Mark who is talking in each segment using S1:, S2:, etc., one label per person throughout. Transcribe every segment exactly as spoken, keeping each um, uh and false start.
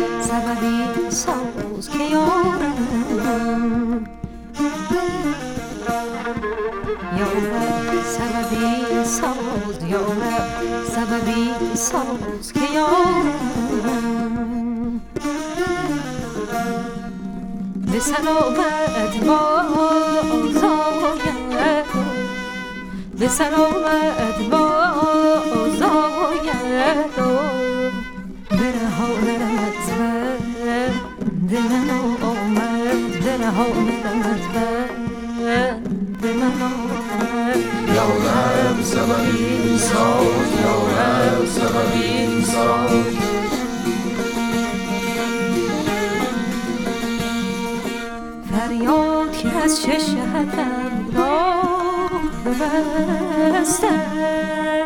S1: سببی ساز که یارم یارم سببی ساز یارم سببی ساز که یارم به سلامت باز آید به سلامت باز آید برهانت بند من آمد برهانت بند من آمد
S2: یارب سببی ساز یارب سببی ساز
S1: فریاد که از چشمم راه ببستم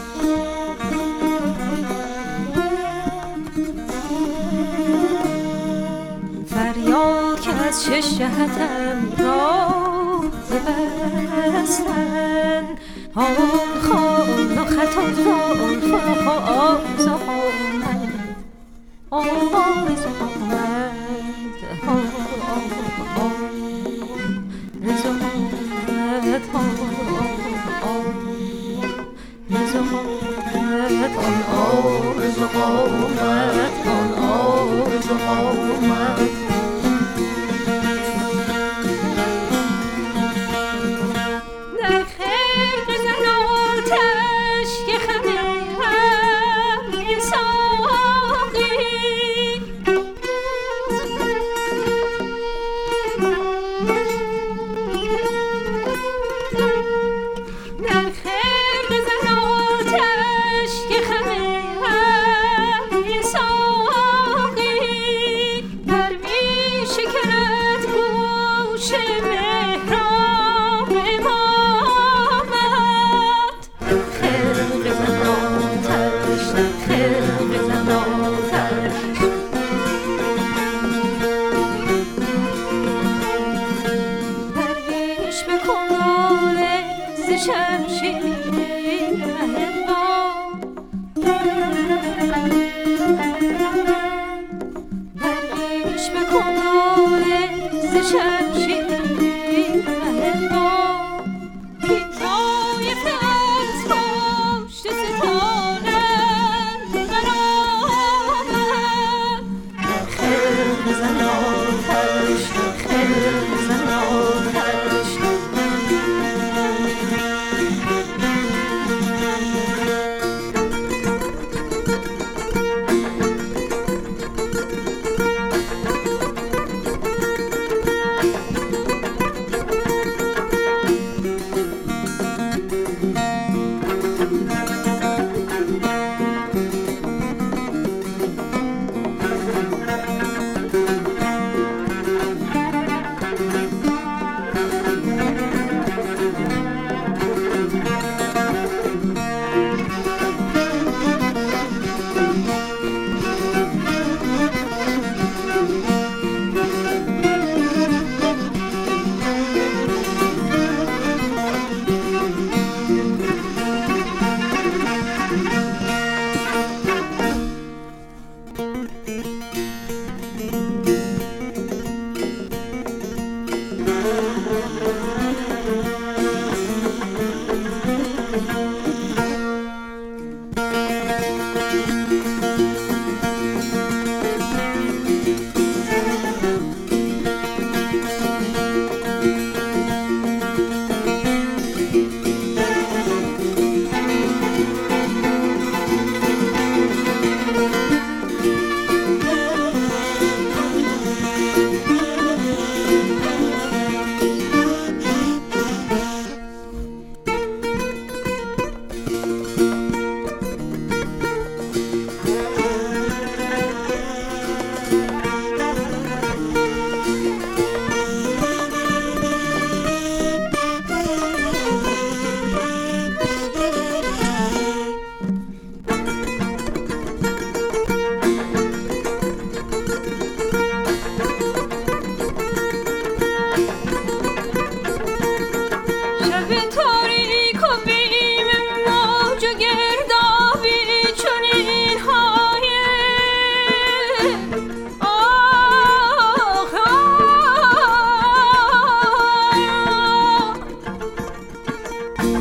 S1: فریاد که از چشمم راه ببستن آن خان و خطا زلف و آز آمد آز آمد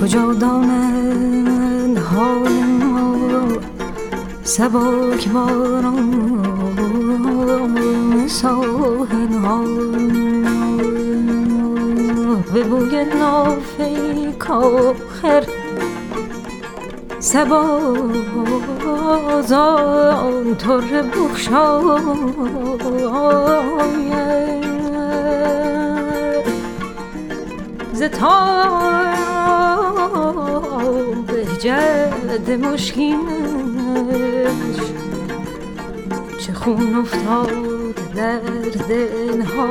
S1: کجا دانند حال ما سبک باران ساحل ها به بوی نافه کاخر سبازان تر بخشاید ز تاب جد مشکینش چه خون افتاد در دلها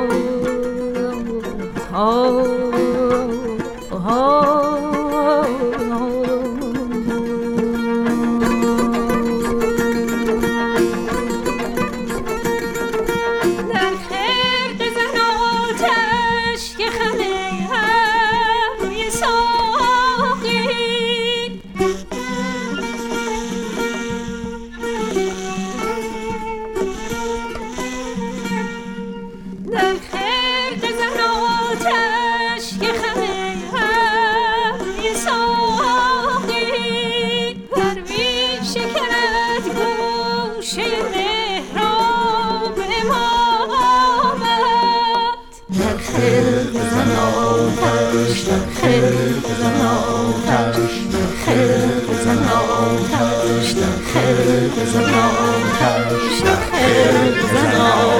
S2: خیر بزن آتش در خیر بزن آتش